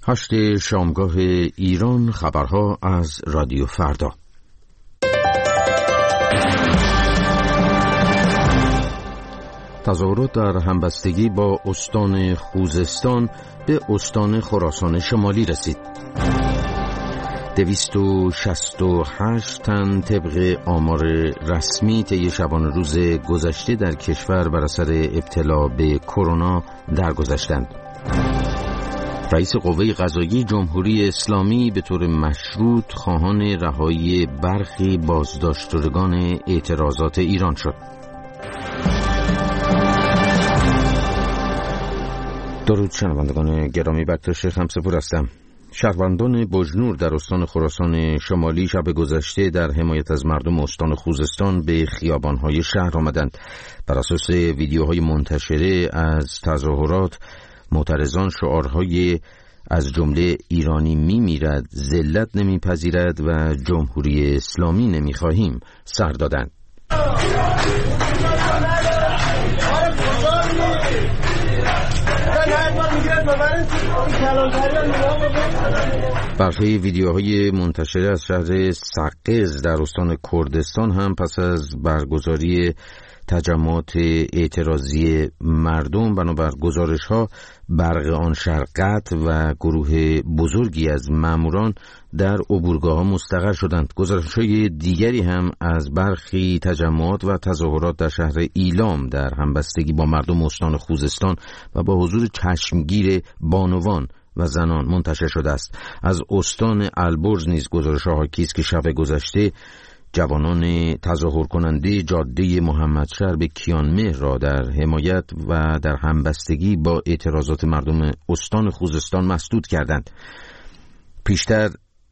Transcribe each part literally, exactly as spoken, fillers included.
هشت شامگاه ایران، خبرها از رادیو فردا. تظاهرات در همبستگی با استان خوزستان به استان خراسان شمالی رسید. دویست و شصت و هشت تن طبق آمار رسمی طی شبانه روز گذشته در کشور بر اثر ابتلا به کرونا درگذشتند. رئیس قوه قضاییه جمهوری اسلامی به طور مشروط خواهان رهایی برخی بازداشتگان اعتراضات ایران شد. درود شنوندگان گرامی، بکتر شیخ همسپور هستم. شهروندان بجنور در استان خراسان شمالی شب گذشته در حمایت از مردم استان خوزستان به خیابان‌های شهر آمدند. بر اساس ویدیوهای منتشره از تظاهرات، معترضان شعارهای از جمله ایرانی میمیرد، ذلت نمیپذیرد و جمهوری اسلامی نمیخواهیم سر دادند. برخی ویدیوهای منتشره از شهر سقز در استان کردستان هم پس از برگزاری تجمعات اعتراضی مردم بنابر گزارش‌ها برق آن شهر قطع و گروه بزرگی از ماموران در عبورگاه‌ها مستقر شدند. گزارش‌های دیگری هم از برخی تجمعات و تظاهرات در شهر ایلام در همبستگی با مردم استان خوزستان و با حضور چشمگیر بانوان و زنان منتشر شده است. از استان البرز نیز گزارش‌ها حاکی است که شب گذشته جوانان تظاهر کننده جاده محمدشهر به کیانمهر را در حمایت و در همبستگی با اعتراضات مردم استان خوزستان مسدود کردند. پیشتر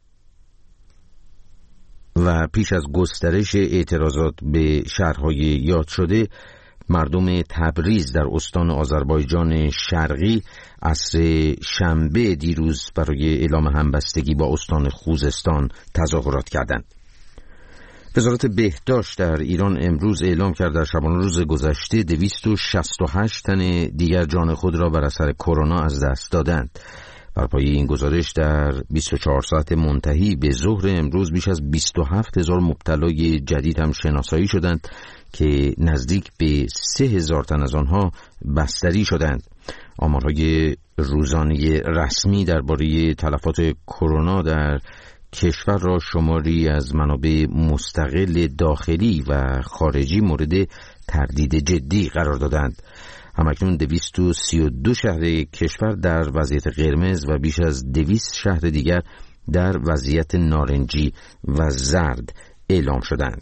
و پیش از گسترش اعتراضات به شهرهای یاد شده، مردم تبریز در استان آذربایجان شرقی عصر شنبه دیروز برای اعلام همبستگی با استان خوزستان تظاهرات کردند. وزارت بهداشت در ایران امروز اعلام کرد در شبانه روز گذشته دویست و شصت و هشت تن دیگر جان خود را بر اثر کرونا از دست دادند. بر پایه این گزارش در بیست و چهار ساعت منتهی به ظهر امروز بیش از بیست و هفت هزار مبتلای جدید هم شناسایی شدند که نزدیک به سه هزار تن از آنها بستری شدند. آمارهای روزانه رسمی درباره تلفات کرونا در کشور را شماری از منابع مستقل داخلی و خارجی مورد تردید جدی قرار دادند. همکنون دویست و سی و دو شهر کشور در وضعیت قرمز و بیش از دویست شهر دیگر در وضعیت نارنجی و زرد اعلام شدند.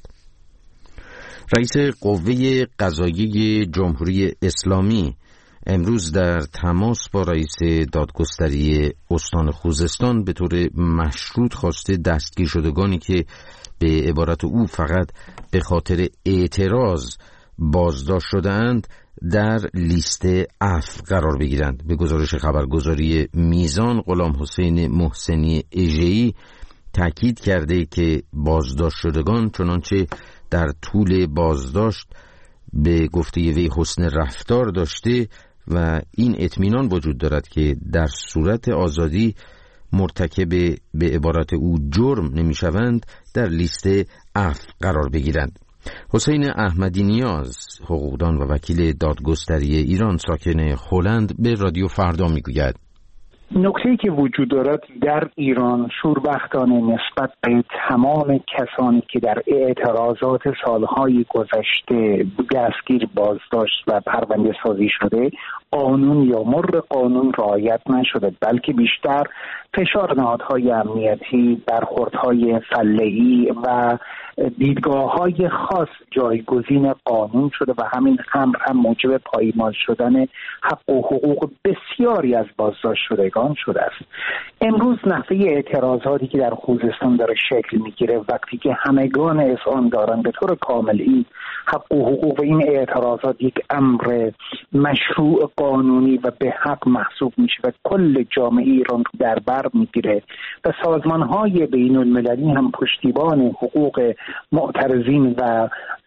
رئیس قوه قضاییه جمهوری اسلامی امروز در تماس با رئیس دادگستری استان خوزستان به طور مشروط خواسته دستگیر شدگانی که به عبارت او فقط به خاطر اعتراض بازداشت شده‌اند در لیست عفو قرار بگیرند. به گزارش خبرگزاری میزان، غلام حسین محسنی اژه‌ای تاکید کرده که بازداشت شدگان چنانچه در طول بازداشت به گفته وی حسن رفتار داشته و این اطمینان وجود دارد که در صورت آزادی مرتکب به عبارت او جرم نمیشوند در لیست عفو قرار بگیرند. حسین احمدی نیاز، حقوقدان و وکیل دادگستری ایران ساکن هلند، به رادیو فردا میگوید نکته‌ای که وجود دارد در ایران شوربختانه نسبت به تمام کسانی که در اعتراضات سالهای گذشته دستگیر، بازداشت و پرونده سازی شده، قانون یا مر قانون رعایت نشده، بلکه بیشتر فشار نهادهای امنیتی، برخوردهای فله‌ای و دیدگاه‌های خاص جایگزین قانون شده و همین امر هم موجب پایمال شدن حق و حقوق بسیاری از بازداشت شدگان شده است. امروز نحوه اعتراضاتی که در خوزستان داره شکل میگیره، وقتی که همگان اذعان دارن به طور کامل این حق و حقوق و این اعتراضات یک امر مشروع قانونی و به حق محسوب میشه و کل جامعه ایران رو در بر میگیره و سازمان‌های بین المللی هم پشتیبان حقوق معترضین و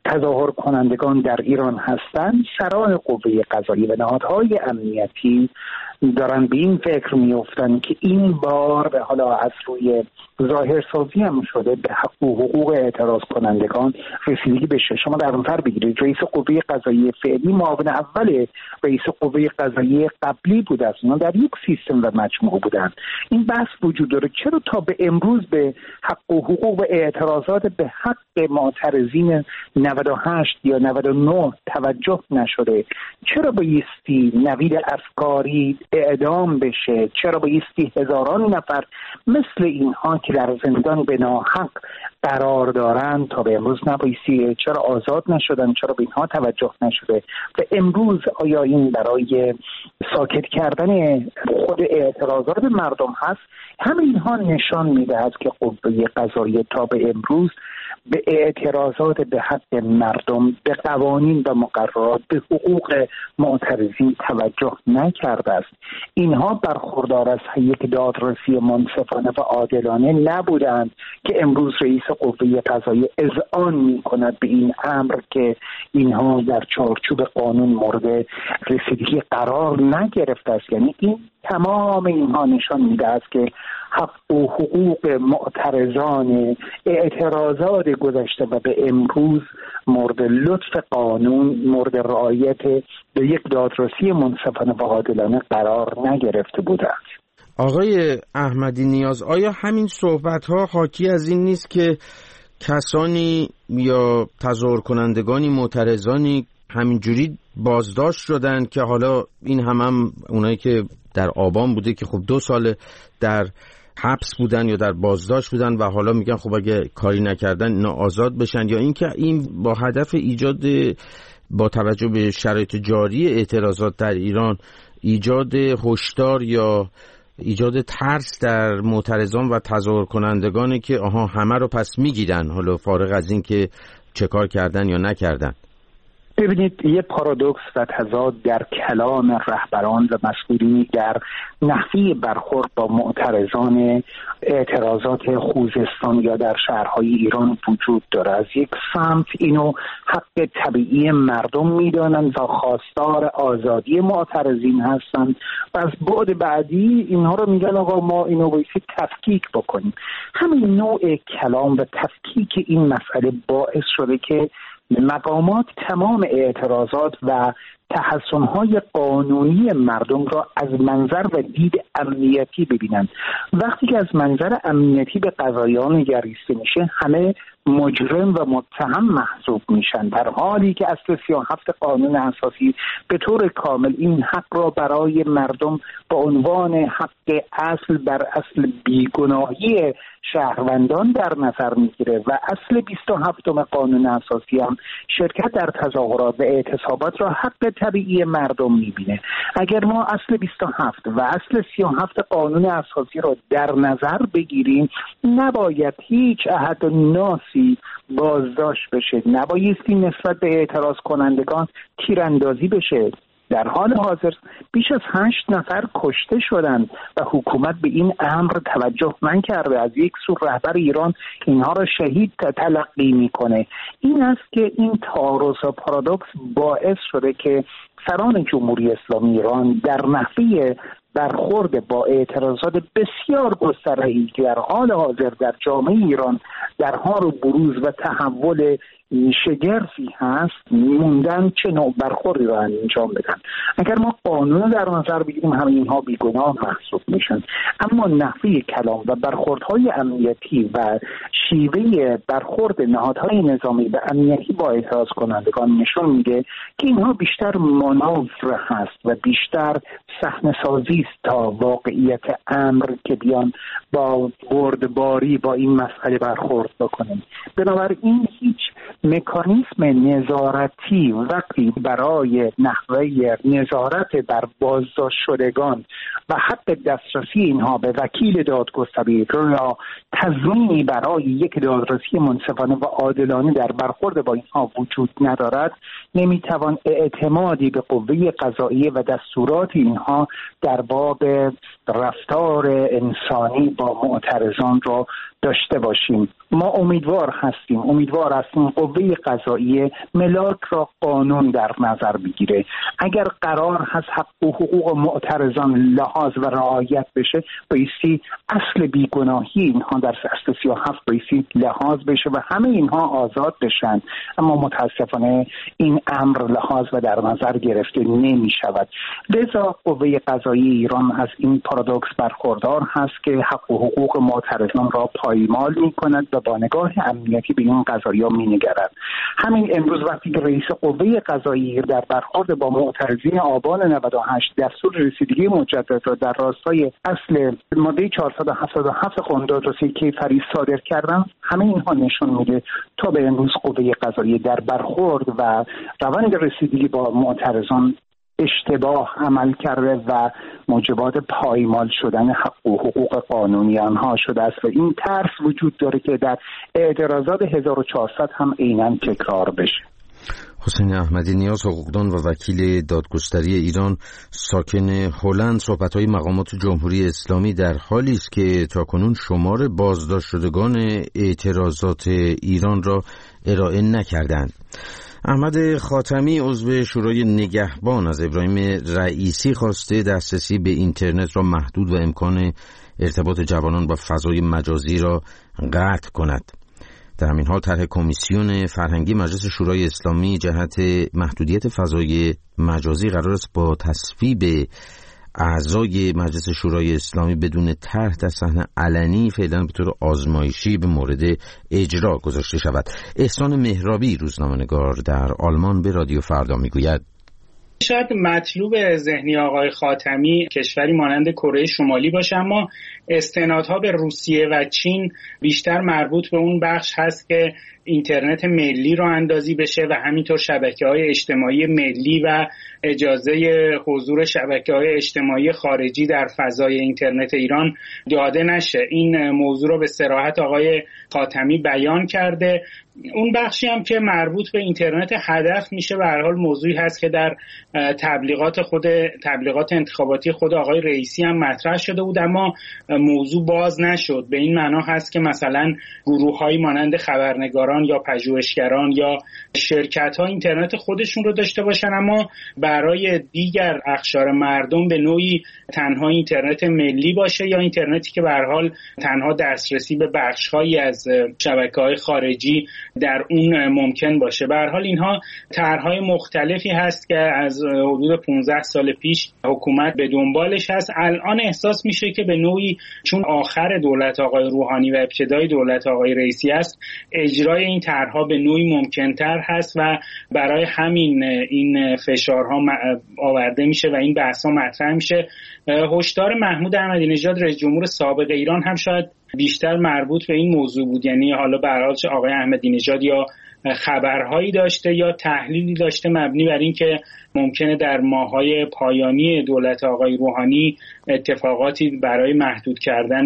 تظاهر کنندگان در ایران هستند، سران قوه قضاییه و نهادهای امنیتی دارن به این فکر میافتن که این بار به حالا از روی ظاهرسازی هم شده به حق و حقوق اعتراض کنندگان رسیدگی بشه. شما در نظر بگیرید رئیس قوه قضاییه فعلی معاون اول رئیس قوه قضاییه قبلی بود، از اونا در یک سیستم و مجموعه بودن. این بحث وجود داره چرا تا به امروز به حق و حقوق و اعتراضات به حق معترضین نود و هشت یا نود و نه توجه نشده؟ چرا بایستی نوید افکاری اعدام بشه؟ چرا بایستی هزاران نفر مثل اینها که در زندان به ناحق قرار دارند تا به امروز نبایستی چرا آزاد نشدن؟ چرا به اینها توجه نشده؟ و امروز آیا این برای ساکت کردن خود اعتراضات مردم هست؟ همه اینها نشان میدهد که قوه قضاییه تا به امروز به اعتراضات به حق مردم، به قوانین و مقررات، به حقوق معترضین توجه نکرده است. اینها برخوردار از یک دادرسی منصفانه و عادلانه نبودند که امروز رئیس قوه قضاییه اذعان می‌کند به این امر که اینها در چارچوب قانون مورد رسیدگی قرار نگرفته است. یعنی این تمام اینها نشان میده است که حق و حقوق معترضان اعتراضات گذشته و به امروز مورد لطف قانون، مورد رعایت به یک دادرسی منصفانه و عادلانه قرار نگرفته بودند. آقای احمدی نیاز، آیا همین صحبت‌ها حاکی از این نیست که کسانی یا تظاهر کنندگانی معترضانی همینجوری بازداشت شدن که حالا این هم هم اونایی که در آبان بوده که خب دو سال در حبس بودن یا در بازداشت بودن و حالا میگن خب اگه کاری نکردن اینا آزاد بشن، یا اینکه این با هدف ایجاد با توجه به شرایط جاری اعتراضات در ایران ایجاد هشدار یا ایجاد ترس در معترضان و تظاهر کنندگانه که آها همه رو پس میگیرن، حالا فارغ از این که چه کار کردن یا نکردن؟ ببینید، یه پارادوکس و تضاد در کلام رهبران و مسئولین در نحوه برخورد با معترضان اعتراضات خوزستان یا در شهرهای ایران وجود داره. از یک سمت اینو حق طبیعی مردم میدانند و خواستار آزادی معترضین هستند و از بعد بعدی اینها رو میگن آقا ما اینو بایستی تفکیک بکنیم. همین نوع کلام و تفکیک این مسئله باعث شده که مقامات تمام اعتراضات و تحسن‌های قانونی مردم را از منظر و دید امنیتی ببینند. وقتی که از منظر امنیتی به قضاییان نگریسته میشه، همه مجرم و متهم محسوب میشن، در حالی که اصل سی و هفت قانون اساسی به طور کامل این حق را برای مردم با عنوان حق اصل بر اصل بیگناهی شهروندان در نظر میگیره و اصل بیست و هفتم قانون اساسی هم شرکت در تظاهرات و اعتصابات را حق طبیعی مردم میبینه. اگر ما اصل بیست و هفت و اصل سی و هفت قانون اساسی را در نظر بگیریم، نباید هیچ احد ناسی بازداشت بشه، نبایستی نسبت به اعتراض کنندگان تیراندازی بشه. در حال حاضر بیش از هشت نفر کشته شدند و حکومت به این امر توجه نکرده. از یک سو رهبر ایران اینها را شهید تلقی میکنه. این است که این تعارض و پارادوکس باعث شده که سران جمهوری اسلامی ایران در نحوه برخورد با اعتراضات بسیار گسترده‌ای که در حال حاضر در جامعه ایران در حال بروز و تحول شگرفی هست موندن چه نوع برخوردی را انجام بدن. اگر ما قانون در نظر بگیریم همه اینها بیگناه محسوب میشن، اما نحوه کلام و برخوردهای امنیتی و شیوه برخورد نهادهای نظامی و امنیتی با اعتراض کنندگان نشون میده که اینها بیشتر مانور هست و بیشتر صحنه‌سازی است تا واقعیت امر که بیان با بردباری با این مسئله برخورد بکنیم. بنابراین هیچ مکانیسم نظارتی وقتی برای نحوه نظارت بر بازداشت شدگان و حق دسترسی اینها به وکیل دادگستری یا تضمینی برای یک دادرسی منصفانه و عادلانه در برخورد با اینها وجود ندارد، نمیتوان اعتمادی به قوه قضاییه و دستورات اینها در باب رفتار انسانی با معترضان را داشته باشیم. ما امیدوار هستیم امیدوار هستیم قوه قضاییه ملاک را قانون در نظر بگیره. اگر قرار هست حق و حقوق معترضان لحاظ و رعایت بشه، بایستی اصل بیگناهی اینها در اصل سی و هفت بایستی لحاظ بشه و همه اینها آزاد بشن، اما متاسفانه این امر لحاظ و در نظر گرفته نمی شود. لذا قوه قضاییه ایران از این پارادوکس برخوردار هست که حق و حقوق معترضان را پایمال می کند و با نگاه امنیتی به این قضایا می نگرد. همین امروز وقتی که رئیس قوه قضاییه در برخورد با معترضین آبان نود و هشت دستور رسیدگی مجدد را در راستای اصل ماده چهارصد و هفتاد و هفت قانون دادرسی کیفری صادر کردن، همه اینها نشون میده تا به امروز قوه قضاییه در برخورد و روند رسیدگی با معترضان اشتباه عمل کرده و موجبات پایمال شدن حق و حقوق قانونی آنها شده است و این ترس وجود داره که در اعتراضات هزار و چهارصد هم عیناً تکرار بشه. حسین احمدی نیاز، حقوقدان و وکیل دادگستری ایران، ساکن هلند، صحبت‌های مقامات جمهوری اسلامی در حالی است که تاکنون شمار بازداشت شدگان اعتراضات ایران را ارائه نکردند. احمد خاتمی، عضو شورای نگهبان، از ابراهیم رئیسی خواسته دسترسی به اینترنت را محدود و امکان ارتباط جوانان با فضای مجازی را قطع کند. در همین حال طرح کمیسیون فرهنگی مجلس شورای اسلامی جهت محدودیت فضای مجازی قرار است با تصویب اعضای مجلس شورای اسلامی بدون طرح در صحنه علنی فعلا به طور آزمایشی به مورد اجرا گذاشته شود. احسان مهرابی، روزنامه‌نگار در آلمان، به رادیو فردا میگوید شاید مطلوب ذهنی آقای خاتمی کشوری مانند کره شمالی باشه، اما استنادها به روسیه و چین بیشتر مربوط به اون بخش هست که اینترنت ملی رو اندازی بشه و همینطور شبکه‌های اجتماعی ملی و اجازه حضور شبکه‌های اجتماعی خارجی در فضای اینترنت ایران داده نشه. این موضوع رو به صراحت آقای خاتمی بیان کرده. اون بخشی هم که مربوط به اینترنت هدف میشه به هر حال موضوعی هست که در تبلیغات خود تبلیغات انتخاباتی خود آقای رئیسی هم مطرح شده بود، اما موضوع باز نشد. به این معنا هست که مثلا گروه‌هایی مانند خبرنگاران یا پژوهشگران یا شرکت‌ها اینترنت خودشون رو داشته باشن، اما برای دیگر اقشار مردم به نوعی تنها اینترنت ملی باشه یا اینترنتی که به هر حال تنها دسترسی به بخش‌هایی از شبکه‌های خارجی در اون ممکن باشه. به هر حال اینها طرح‌های مختلفی هست که از حدود پانزده سال پیش حکومت به دنبالش هست. الان احساس میشه که به نوعی چون آخر دولت آقای روحانی و ابتدای دولت آقای رئیسی است، اجرای این طرح‌ها به نوعی ممکن‌تر هست و برای همین این فشارها آورده میشه و این بحث‌ها مطرح میشه. هشدار محمود احمدی نژاد رئیس جمهور سابق ایران هم شاید بیشتر مربوط به این موضوع بود، یعنی حالا به هر حال چه آقای احمدی نژاد یا خبرهایی داشته یا تحلیلی داشته مبنی بر این که ممکنه در ماه‌های پایانی دولت آقای روحانی اتفاقاتی برای محدود کردن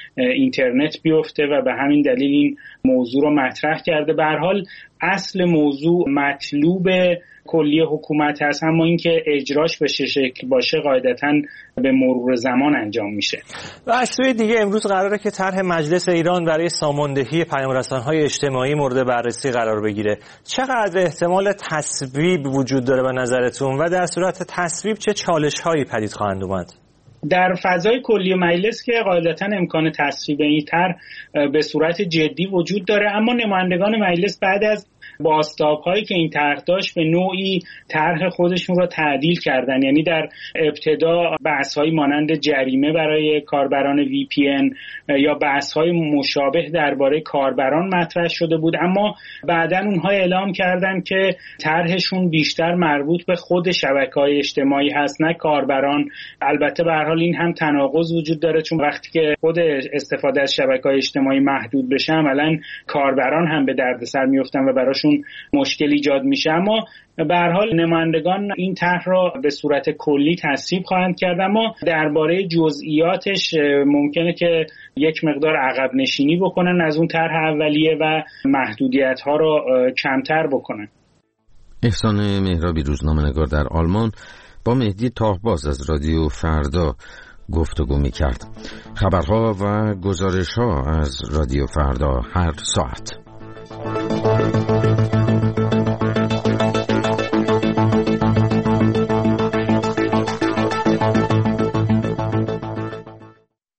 اینترنت بیفته و به همین دلیل این موضوع رو مطرح کرده. به هر حال اصل موضوع مطلوب کلی حکومت هست، اما اینکه اجراش به چه شکل باشه قاعدتاً به مرور زمان انجام میشه. و از سوی دیگه امروز قراره که طرح مجلس ایران برای ساماندهی پیام‌رسان‌های اجتماعی مورد بررسی قرار بگیره. چقدر احتمال تصویب وجود داره به نظرتون و در صورت تصویب چه چالش‌هایی پدید خواهند اومد؟ در فضای کلی مجلس که قاعدتاً امکان تصویب این طرح به صورت جدی وجود داره، اما نمایندگان مجلس بعد از بازتاب‌هایی که این طرح داشت به نوعی طرح خودشون رو تعدیل کردن. یعنی در ابتدا بحث‌های مانند جریمه برای کاربران وی پی ان یا بحث‌های مشابه درباره کاربران مطرح شده بود، اما بعداً اونها اعلام کردن که طرحشون بیشتر مربوط به خود شبکه‌های اجتماعی هست نه کاربران. البته به هر حال این هم تناقض وجود داره، چون وقتی که خود استفاده از شبکه‌های اجتماعی محدود بشه عملاً کاربران هم به دردسر می‌افتن و براشون براشون مشکل ایجاد میشه. اما به هر حال نمایندگان این طرح را به صورت کلی تصویب خواهند کرد، اما درباره جزئیاتش ممکنه که یک مقدار عقب نشینی بکنن از اون طرح اولیه و محدودیت‌ها را کمتر بکنن. احسان مهرابی، روزنامه‌نگار در آلمان، با مهدی تاهباز از رادیو فردا گفتگو می‌کرد. خبرها و گزارش‌ها از رادیو فردا هر ساعت.